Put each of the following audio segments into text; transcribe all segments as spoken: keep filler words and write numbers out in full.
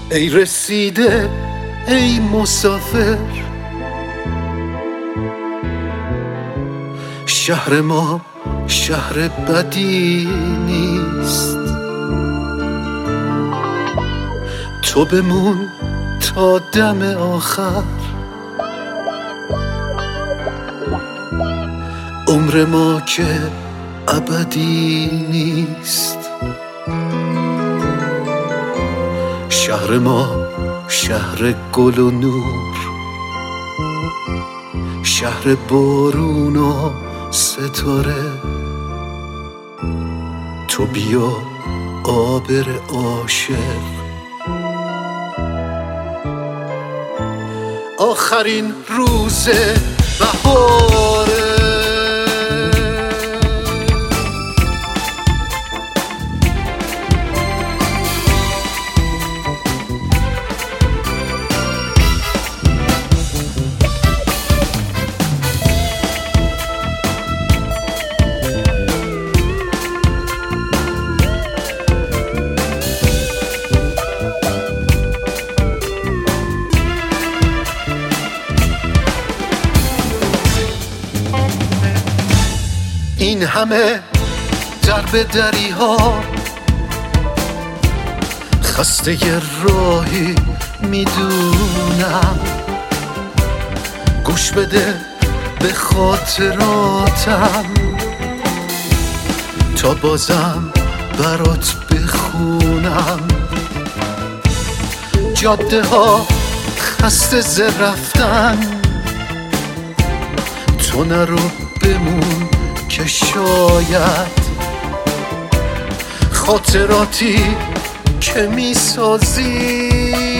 ای رسیده ای مسافر، شهر ما شهر بدی نیست. تو بمون تا دم آخر، عمر ما که ابدی نیست. شهر ما شهر گل و نور، شهر بارون و ستاره. تو بیا عابر عاشق، آخرین روز بهاره. این همه در به دری ها، خسته ی راهی میدونم. گوش بده به خاطراتم تا بازم برات بخونم. جاده ها خسته ز رفتن، تو نرو بمون که شاید خاطراتی که میسازی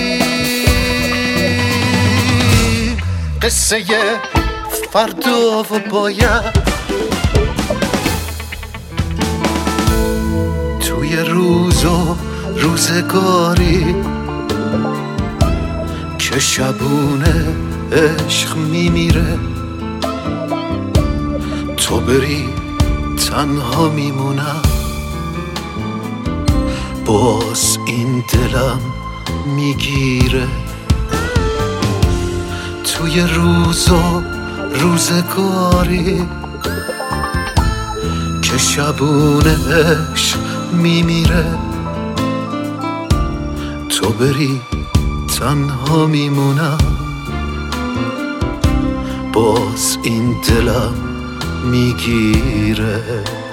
قصه فردا و باید توی روز و روزگاری که شبونه عشق میمیره. تو بری تنها میمونم، باز این دلم میگیره. توی روز و روزگاری که شبونه عشق میمیره. تو بری تنها میمونم، باز این دلم میگیره.